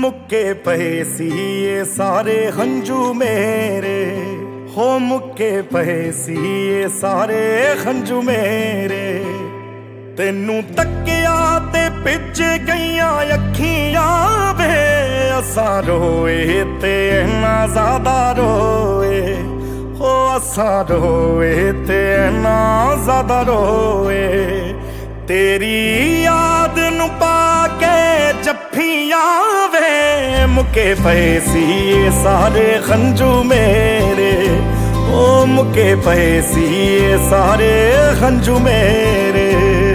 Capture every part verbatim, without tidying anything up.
मुक्के पए सी ये सारे हंजू मेरे, हो मुक्के पए सी ये सारे हंजू मेरे। तेनू तकिया ते पिच गईयां अखियां वे, असा रोए ते इन्ना ज्यादा रोए, हो असा रोए ते इन्ना ज्यादा रोए। तेरी याद नू पाके जफ्फियां वे, मुक्के पए सी ये सारे खंजू मेरे, ओ मुक्के पए सी ये सारे खंजू मेरे।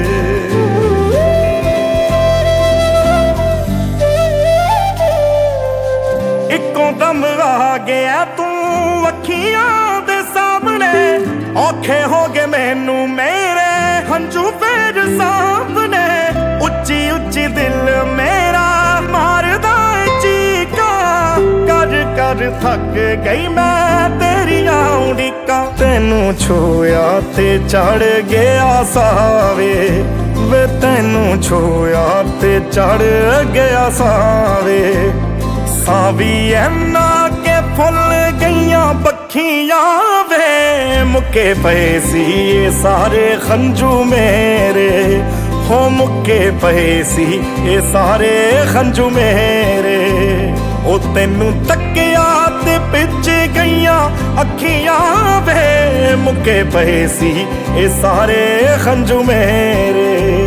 इक्कों दम आ गया तू अखियां दे सामने, औखे हो गए मैनू मेरे हंजू फेर सामने। उच्ची उच्ची दिल मेरा मारदा चीका, कर कर थक गई मैं तेरियां उड़ीकां। तेनू छुया ते चढ़ गया सावे, वे तेनू छुया ते चढ़ गया सावे। सावी ऐना के फुल गईयां पखियां वे, मुक्के पए सी ये सारे खंजू मेरे, हो मुक्के पए सी ये सारे खंजू मेरे। ओ तेनू तकिया ते पिच गईयां अखियां वे, मुक्के पए सी ये सारे खंजू मेरे।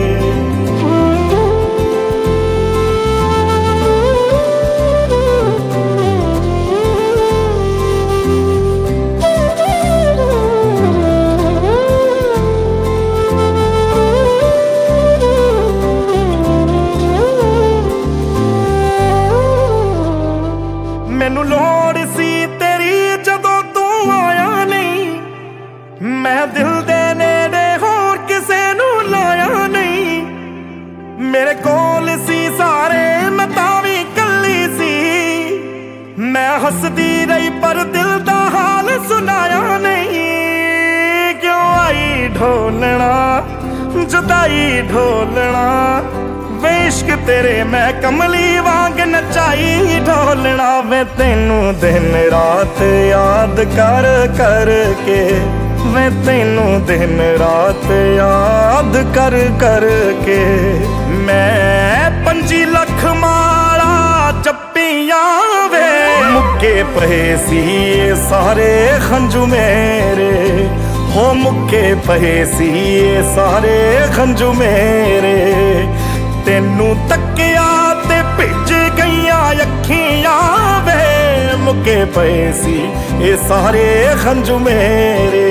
मैनू लोड़ सी तेरी जदों तू आया नहीं, मैं दिल दे नेड़े होर किसे नू लाया नहीं। मेरे कोल सी सारे मैं तावी कल्ली सी, मैं हसदी रही पर दिल दा हाल सुनाया नहीं। क्यों आई ढोलना जुदाई ढोलना, वे इश्क तेरे मैं कमली वांग नचाई ढोलना। वे तेनू दिन रात याद कर कर के, वे तेनू दिन रात याद कर कर के। मैं पंजी लख माला जप्पियां वे, मुक्के पए सी ये सारे खंजू मेरे, हो मुक्के पए सी ये सारे खंजू मेरे। तेनू तकिया ते पिच गईयां अखियां वे, मुक्के पए सी ये सारे खंजू मेरे।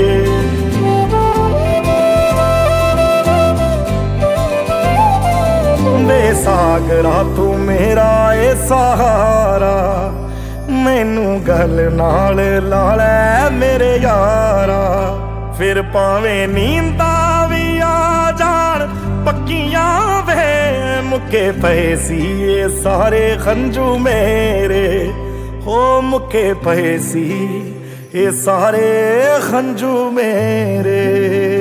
बेसागरा तू मेरा ए सहारा, मैनू गल नाल ला लै मेरे यारा। फिर भावें नींदा भी आ जान पक्कियां वे, मुक्के पए सी ये सारे खंजू मेरे, हो मुक्के पए सी ये सारे खंजू मेरे।